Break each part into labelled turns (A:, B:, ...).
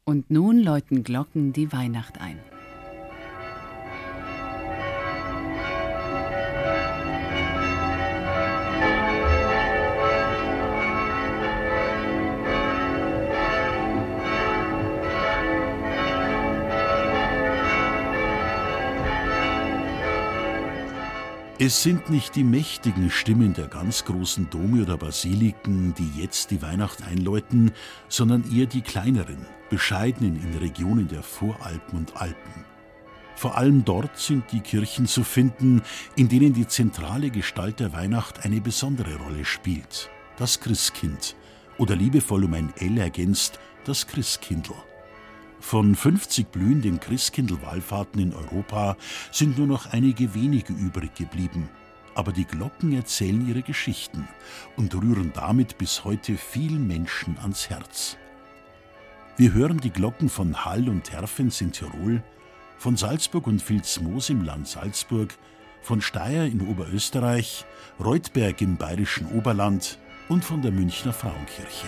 A: Und nun läuten Glocken die Weihnacht ein.
B: Es sind nicht die mächtigen Stimmen der ganz großen Dome oder Basiliken, die jetzt die Weihnacht einläuten, sondern eher die kleineren, bescheidenen in Regionen der Voralpen und Alpen. Vor allem dort sind die Kirchen zu finden, in denen die zentrale Gestalt der Weihnacht eine besondere Rolle spielt, das Christkind, oder liebevoll um ein L ergänzt, das Christkindl. Von 50 blühenden Christkindl-Wallfahrten in Europa sind nur noch einige wenige übrig geblieben. Aber die Glocken erzählen ihre Geschichten und rühren damit bis heute vielen Menschen ans Herz. Wir hören die Glocken von Hall und Herfens in Tirol, von Salzburg und Vilsmoos im Land Salzburg, von Steyr in Oberösterreich, Reutberg im bayerischen Oberland und von der Münchner Frauenkirche.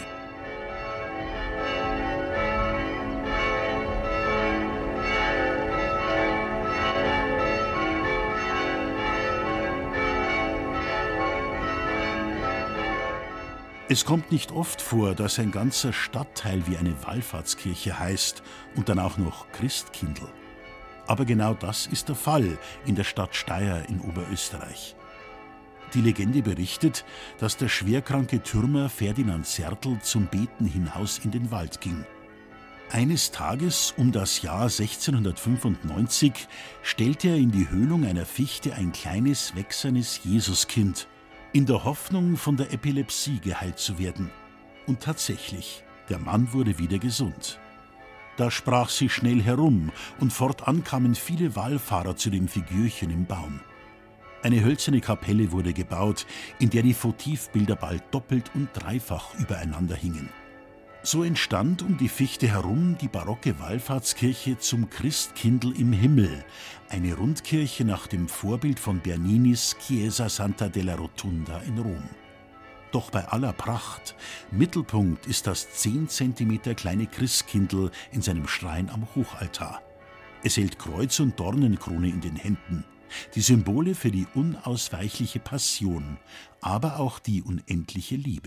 B: Es kommt nicht oft vor, dass ein ganzer Stadtteil wie eine Wallfahrtskirche heißt und dann auch noch Christkindl. Aber genau das ist der Fall in der Stadt Steyr in Oberösterreich. Die Legende berichtet, dass der schwerkranke Türmer Ferdinand Zärtl zum Beten hinaus in den Wald ging. Eines Tages um das Jahr 1695 stellte er in die Höhlung einer Fichte ein kleines, wächsernes Jesuskind, in der Hoffnung, von der Epilepsie geheilt zu werden. Und tatsächlich, der Mann wurde wieder gesund. Da sprach sie schnell herum, und fortan kamen viele Wallfahrer zu dem Figürchen im Baum. Eine hölzerne Kapelle wurde gebaut, in der die Votivbilder bald doppelt und dreifach übereinander hingen. So entstand um die Fichte herum die barocke Wallfahrtskirche zum Christkindl im Himmel, eine Rundkirche nach dem Vorbild von Berninis Chiesa Santa della Rotunda in Rom. Doch bei aller Pracht, Mittelpunkt ist das 10 Zentimeter kleine Christkindl in seinem Schrein am Hochaltar. Es hält Kreuz und Dornenkrone in den Händen, die Symbole für die unausweichliche Passion, aber auch die unendliche Liebe.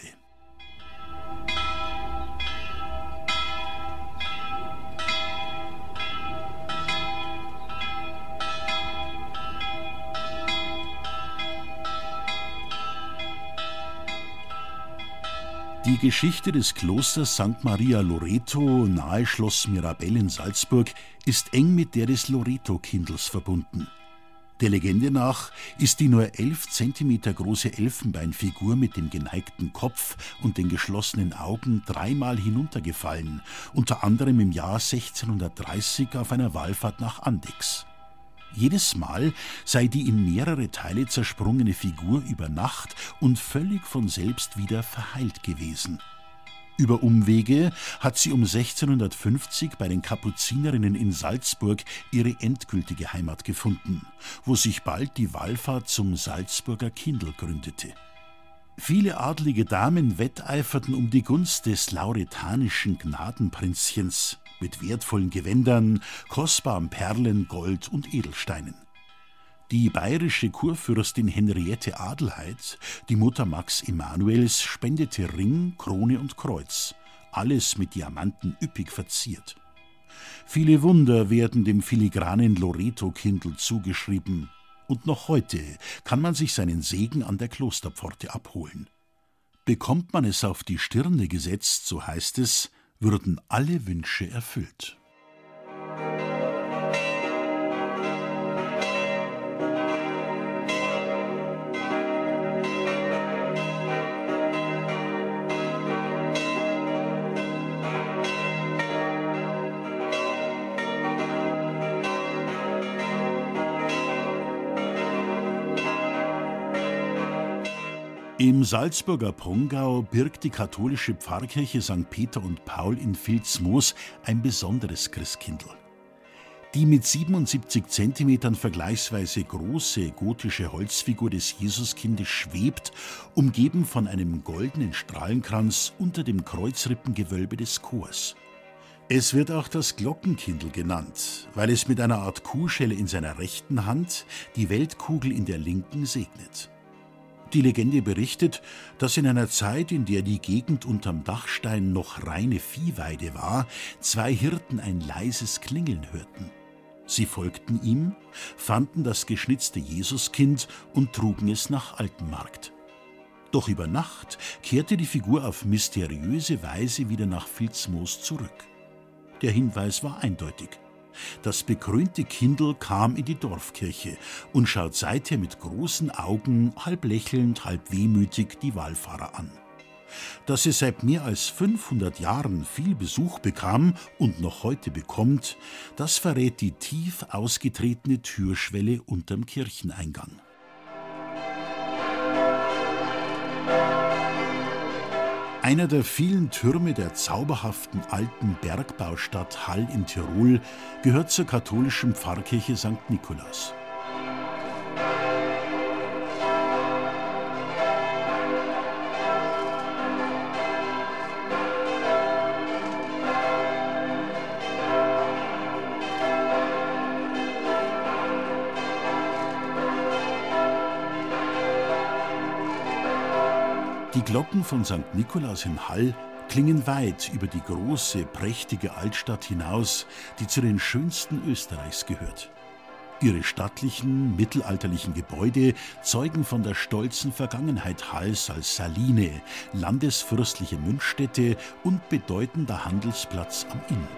B: Die Geschichte des Klosters St. Maria Loreto nahe Schloss Mirabell in Salzburg ist eng mit der des Loreto-Kindls verbunden. Der Legende nach ist die nur 11 Zentimeter große Elfenbeinfigur mit dem geneigten Kopf und den geschlossenen Augen dreimal hinuntergefallen, unter anderem im Jahr 1630 auf einer Wallfahrt nach Andechs. Jedes Mal sei die in mehrere Teile zersprungene Figur über Nacht und völlig von selbst wieder verheilt gewesen. Über Umwege hat sie um 1650 bei den Kapuzinerinnen in Salzburg ihre endgültige Heimat gefunden, wo sich bald die Wallfahrt zum Salzburger Kindl gründete. Viele adlige Damen wetteiferten um die Gunst des lauretanischen Gnadenprinzchens mit wertvollen Gewändern, kostbaren Perlen, Gold und Edelsteinen. Die bayerische Kurfürstin Henriette Adelheid, die Mutter Max Emanuels, spendete Ring, Krone und Kreuz, alles mit Diamanten üppig verziert. Viele Wunder werden dem filigranen Loreto-Kindl zugeschrieben, und noch heute kann man sich seinen Segen an der Klosterpforte abholen. Bekommt man es auf die Stirne gesetzt, so heißt es, würden alle Wünsche erfüllt. Im Salzburger Prongau birgt die katholische Pfarrkirche St. Peter und Paul in Vilsmoos ein besonderes Christkindl. Die mit 77 Zentimetern vergleichsweise große gotische Holzfigur des Jesuskindes schwebt, umgeben von einem goldenen Strahlenkranz unter dem Kreuzrippengewölbe des Chors. Es wird auch das Glockenkindl genannt, weil es mit einer Art Kuhschelle in seiner rechten Hand die Weltkugel in der linken segnet. Die Legende berichtet, dass in einer Zeit, in der die Gegend unterm Dachstein noch reine Viehweide war, 2 Hirten ein leises Klingeln hörten. Sie folgten ihm, fanden das geschnitzte Jesuskind und trugen es nach Altenmarkt. Doch über Nacht kehrte die Figur auf mysteriöse Weise wieder nach Vilsmoos zurück. Der Hinweis war eindeutig. Das bekrönte Kindl kam in die Dorfkirche und schaut seither mit großen Augen, halb lächelnd, halb wehmütig die Wallfahrer an. Dass es seit mehr als 500 Jahren viel Besuch bekam und noch heute bekommt, das verrät die tief ausgetretene Türschwelle unterm Kircheneingang. Einer der vielen Türme der zauberhaften alten Bergbaustadt Hall in Tirol gehört zur katholischen Pfarrkirche St. Nikolaus. Die Glocken von St. Nikolaus in Hall klingen weit über die große, prächtige Altstadt hinaus, die zu den schönsten Österreichs gehört. Ihre stattlichen, mittelalterlichen Gebäude zeugen von der stolzen Vergangenheit Halls als Saline, landesfürstliche Münzstätte und bedeutender Handelsplatz am Inn.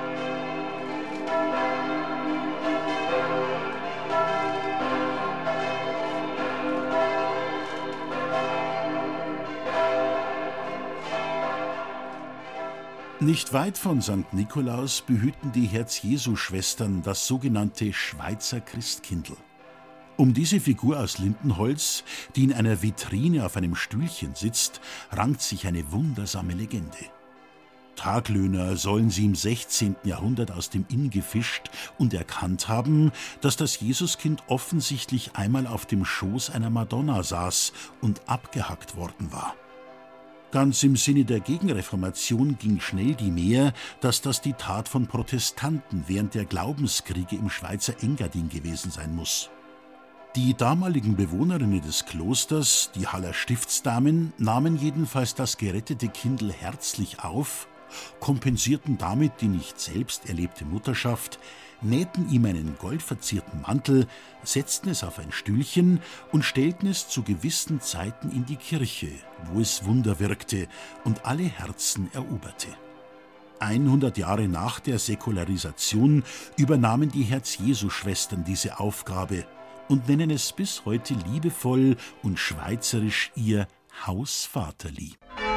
B: Nicht weit von St. Nikolaus behüten die Herz-Jesu-Schwestern das sogenannte Schweizer Christkindl. Um diese Figur aus Lindenholz, die in einer Vitrine auf einem Stühlchen sitzt, rankt sich eine wundersame Legende. Taglöhner sollen sie im 16. Jahrhundert aus dem Inn gefischt und erkannt haben, dass das Jesuskind offensichtlich einmal auf dem Schoß einer Madonna saß und abgehackt worden war. Ganz im Sinne der Gegenreformation ging schnell die Mär, dass das die Tat von Protestanten während der Glaubenskriege im Schweizer Engadin gewesen sein muss. Die damaligen Bewohnerinnen des Klosters, die Haller Stiftsdamen, nahmen jedenfalls das gerettete Kindl herzlich auf, kompensierten damit die nicht selbst erlebte Mutterschaft, nähten ihm einen goldverzierten Mantel, setzten es auf ein Stühlchen und stellten es zu gewissen Zeiten in die Kirche, wo es Wunder wirkte und alle Herzen eroberte. 100 Jahre nach der Säkularisation übernahmen die Herz-Jesu-Schwestern diese Aufgabe und nennen es bis heute liebevoll und schweizerisch ihr Hausvaterli.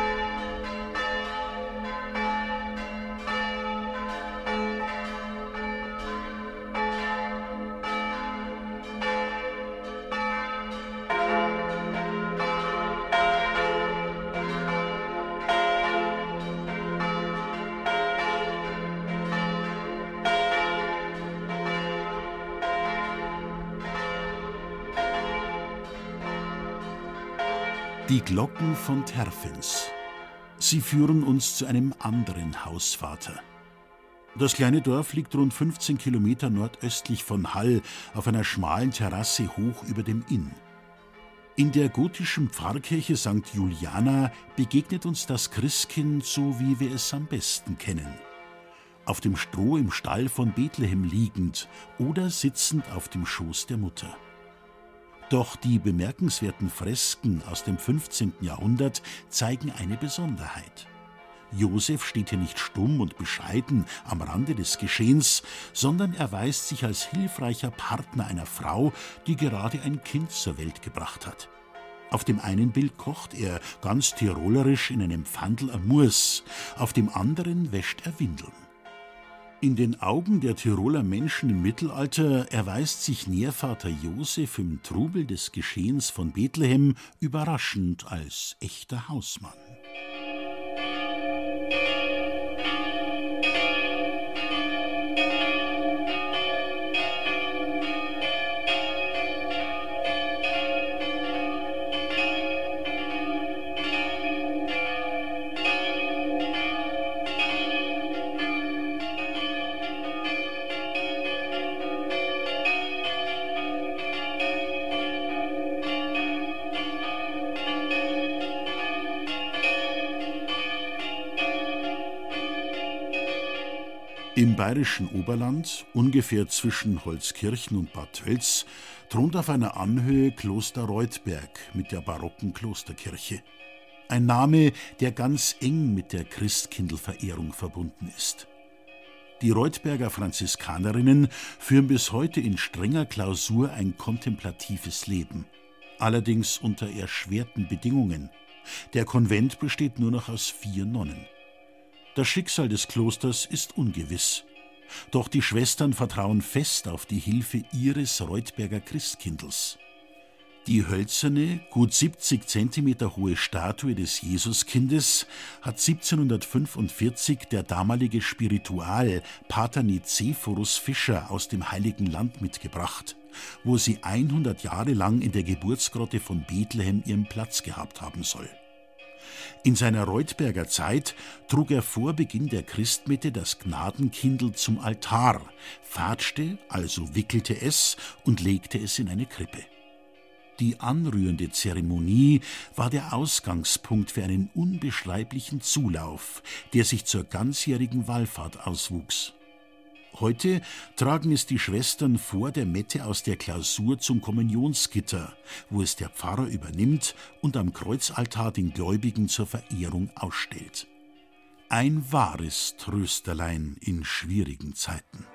B: Die Glocken von Terfens. Sie führen uns zu einem anderen Hausvater. Das kleine Dorf liegt rund 15 Kilometer nordöstlich von Hall auf einer schmalen Terrasse hoch über dem Inn. In der gotischen Pfarrkirche St. Juliana begegnet uns das Christkind so, wie wir es am besten kennen. Auf dem Stroh im Stall von Bethlehem liegend oder sitzend auf dem Schoß der Mutter. Doch die bemerkenswerten Fresken aus dem 15. Jahrhundert zeigen eine Besonderheit. Josef steht hier nicht stumm und bescheiden am Rande des Geschehens, sondern erweist sich als hilfreicher Partner einer Frau, die gerade ein Kind zur Welt gebracht hat. Auf dem einen Bild kocht er ganz tirolerisch in einem Pfandl am Murs, auf dem anderen wäscht er Windeln. In den Augen der Tiroler Menschen im Mittelalter erweist sich Nährvater Josef im Trubel des Geschehens von Bethlehem überraschend als echter Hausmann. Im bayerischen Oberland, ungefähr zwischen Holzkirchen und Bad Tölz, thront auf einer Anhöhe Kloster Reutberg mit der barocken Klosterkirche. Ein Name, der ganz eng mit der Christkindlverehrung verbunden ist. Die Reutberger Franziskanerinnen führen bis heute in strenger Klausur ein kontemplatives Leben. Allerdings unter erschwerten Bedingungen. Der Konvent besteht nur noch aus 4 Nonnen. Das Schicksal des Klosters ist ungewiss. Doch die Schwestern vertrauen fest auf die Hilfe ihres Reutberger Christkindls. Die hölzerne, gut 70 Zentimeter hohe Statue des Jesuskindes hat 1745 der damalige Spiritual Pater Nicephorus Fischer aus dem Heiligen Land mitgebracht, wo sie 100 Jahre lang in der Geburtsgrotte von Bethlehem ihren Platz gehabt haben soll. In seiner Reutberger Zeit trug er vor Beginn der Christmette das Gnadenkindl zum Altar, fatschte, also wickelte es und legte es in eine Krippe. Die anrührende Zeremonie war der Ausgangspunkt für einen unbeschreiblichen Zulauf, der sich zur ganzjährigen Wallfahrt auswuchs. Heute tragen es die Schwestern vor der Mette aus der Klausur zum Kommunionsgitter, wo es der Pfarrer übernimmt und am Kreuzaltar den Gläubigen zur Verehrung ausstellt. Ein wahres Trösterlein in schwierigen Zeiten.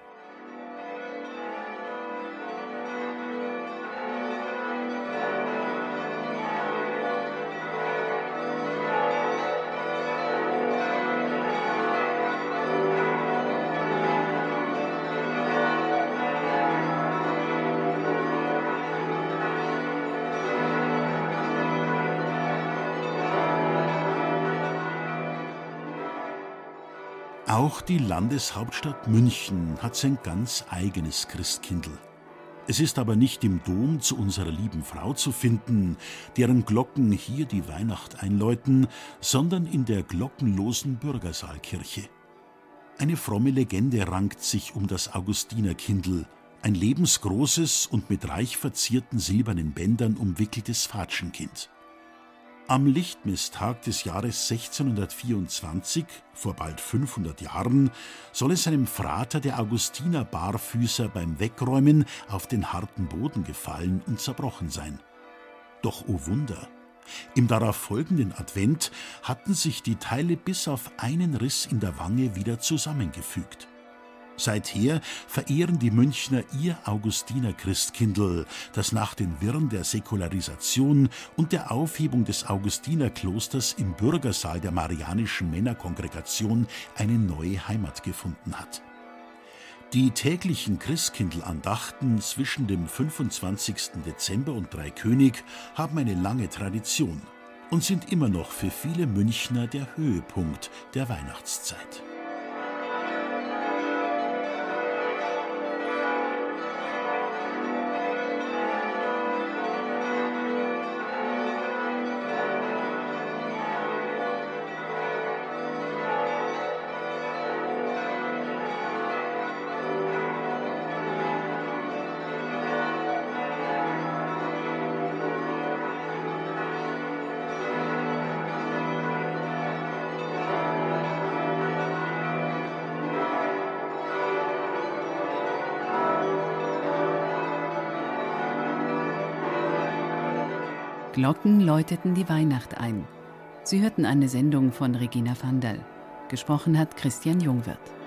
B: Auch die Landeshauptstadt München hat sein ganz eigenes Christkindl. Es ist aber nicht im Dom zu unserer lieben Frau zu finden, deren Glocken hier die Weihnacht einläuten, sondern in der glockenlosen Bürgersaalkirche. Eine fromme Legende rankt sich um das Augustinerkindl, ein lebensgroßes und mit reich verzierten silbernen Bändern umwickeltes Fatschenkind. Am Lichtmisstag des Jahres 1624, vor bald 500 Jahren, soll es einem Frater der Augustiner-Barfüßer beim Wegräumen auf den harten Boden gefallen und zerbrochen sein. Doch oh Wunder! Im darauf folgenden Advent hatten sich die Teile bis auf einen Riss in der Wange wieder zusammengefügt. Seither verehren die Münchner ihr Augustiner-Christkindl, das nach den Wirren der Säkularisation und der Aufhebung des Augustinerklosters im Bürgersaal der Marianischen Männerkongregation eine neue Heimat gefunden hat. Die täglichen Christkindl-Andachten zwischen dem 25. Dezember und Dreikönig haben eine lange Tradition und sind immer noch für viele Münchner der Höhepunkt der Weihnachtszeit.
A: Glocken läuteten die Weihnacht ein. Sie hörten eine Sendung von Regina Vandal. Gesprochen hat Christian Jungwirth.